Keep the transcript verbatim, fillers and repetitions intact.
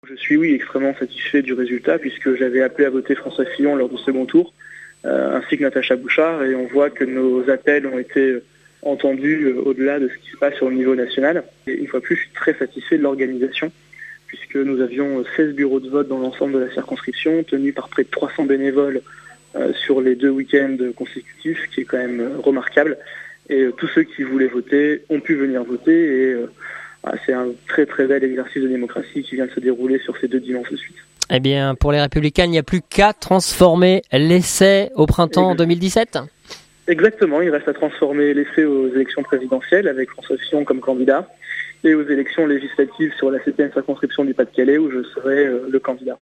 Je suis oui extrêmement satisfait du résultat puisque j'avais appelé à voter François Fillon lors du second tour, euh, ainsi que Natacha Bouchard, et on voit que nos appels ont été entendus euh, au-delà de ce qui se passe sur le niveau national. Et une fois de plus, je suis très satisfait de l'organisation puisque nous avions seize bureaux de vote dans l'ensemble de la circonscription, tenus par près de trois cents bénévoles euh, sur les deux week-ends consécutifs, ce qui est quand même euh, remarquable. Et euh, tous ceux qui voulaient voter ont pu venir voter et euh, ah, c'est un très très bel exercice de démocratie qui vient de se dérouler sur ces deux dimanches de suite. Eh bien, pour les Républicains, il n'y a plus qu'à transformer l'essai au printemps deux mille dix-sept. Exactement, il reste à transformer l'essai aux élections présidentielles avec François Fillon comme candidat et aux élections législatives sur la septième circonscription du Pas-de-Calais où je serai euh, le candidat.